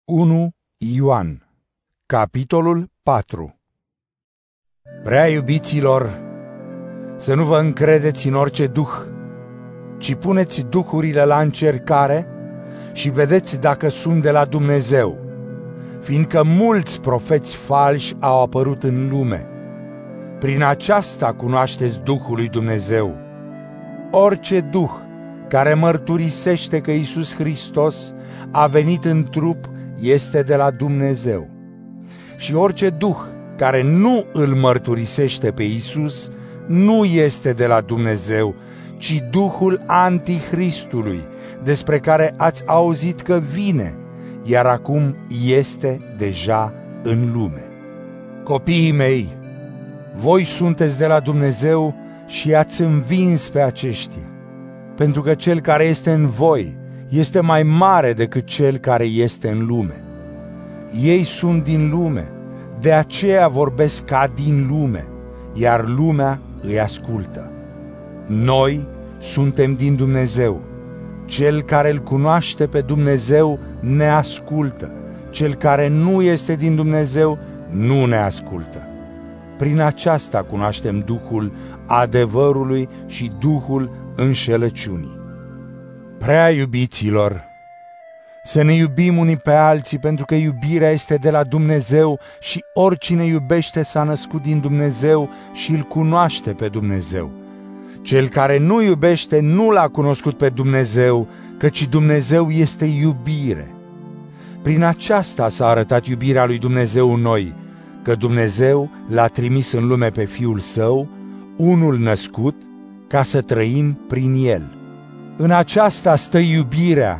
1 Ioan, capitolul 4. Prea iubiților, să nu vă încredeți în orice duh, ci puneți duhurile la încercare și vedeți dacă sunt de la Dumnezeu, fiindcă mulți profeți falși au apărut în lume. Prin aceasta cunoașteți Duhul lui Dumnezeu. Orice duh care mărturisește că Iisus Hristos a venit în trup este de la Dumnezeu. Și orice duh care nu îl mărturisește pe Iisus nu este de la Dumnezeu, ci duhul Antichristului, despre care ați auzit că vine, iar acum este deja în lume. Copiii mei, voi sunteți de la Dumnezeu și ați învins pe aceștia, pentru că cel care este în voi este mai mare decât cel care este în lume. Ei sunt din lume, de aceea vorbesc ca din lume, iar lumea îi ascultă. Noi suntem din Dumnezeu. Cel care îl cunoaște pe Dumnezeu ne ascultă. Cel care nu este din Dumnezeu nu ne ascultă. Prin aceasta cunoaștem Duhul adevărului și Duhul înșelăciunii. Prea iubiților, să ne iubim unii pe alții, pentru că iubirea este de la Dumnezeu și oricine iubește s-a născut din Dumnezeu și îl cunoaște pe Dumnezeu. Cel care nu iubește nu l-a cunoscut pe Dumnezeu, căci Dumnezeu este iubire. Prin aceasta s-a arătat iubirea lui Dumnezeu în noi, că Dumnezeu l-a trimis în lume pe Fiul Său, unul născut, ca să trăim prin El. În aceasta stă iubirea,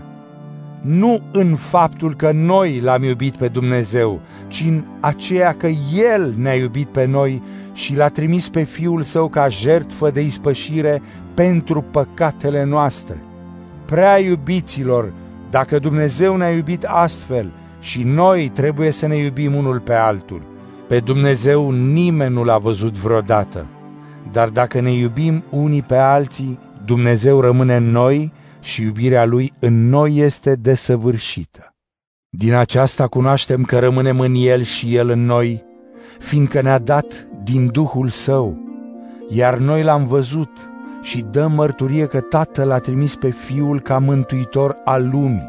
nu în faptul că noi l-am iubit pe Dumnezeu, ci în aceea că El ne-a iubit pe noi și l-a trimis pe Fiul Său ca jertfă de ispășire pentru păcatele noastre. Prea iubiților, dacă Dumnezeu ne-a iubit astfel, și noi trebuie să ne iubim unul pe altul. Pe Dumnezeu nimeni nu l-a văzut vreodată, dar dacă ne iubim unii pe alții, Dumnezeu rămâne în noi și iubirea Lui în noi este desăvârșită. Din aceasta cunoaștem că rămânem în El și El în noi, fiindcă ne-a dat din Duhul Său, iar noi L-am văzut și dăm mărturie că Tatăl a trimis pe Fiul ca mântuitor al lumii.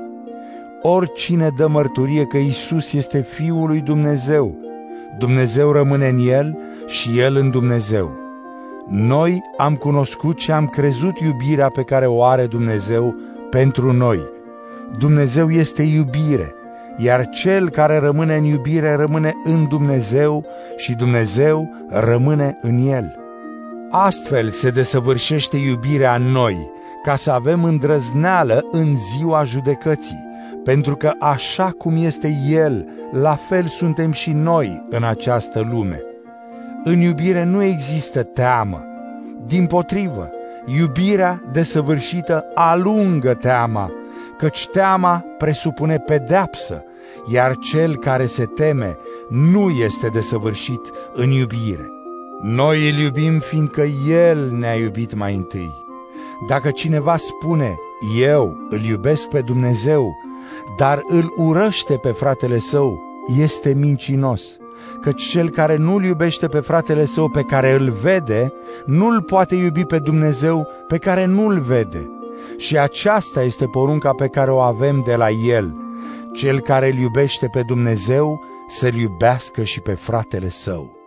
Oricine dă mărturie că Iisus este Fiul lui Dumnezeu, Dumnezeu rămâne în El și El în Dumnezeu. Noi am cunoscut și am crezut iubirea pe care o are Dumnezeu pentru noi. Dumnezeu este iubire, iar cel care rămâne în iubire rămâne în Dumnezeu și Dumnezeu rămâne în El. Astfel se desăvârșește iubirea în noi, ca să avem îndrăzneală în ziua judecății, pentru că așa cum este El, la fel suntem și noi în această lume. În iubire nu există teamă. Dimpotrivă, iubirea desăvârșită alungă teama, căci teama presupune pedeapsă, iar cel care se teme nu este desăvârșit în iubire. Noi îl iubim fiindcă El ne-a iubit mai întâi. Dacă cineva spune, eu îl iubesc pe Dumnezeu, dar îl urăște pe fratele său, este mincinos. Căci cel care nu-l iubește pe fratele său pe care îl vede, nu-l poate iubi pe Dumnezeu pe care nu-l vede. Și aceasta este porunca pe care o avem de la El: cel care îl iubește pe Dumnezeu să-l iubească și pe fratele său.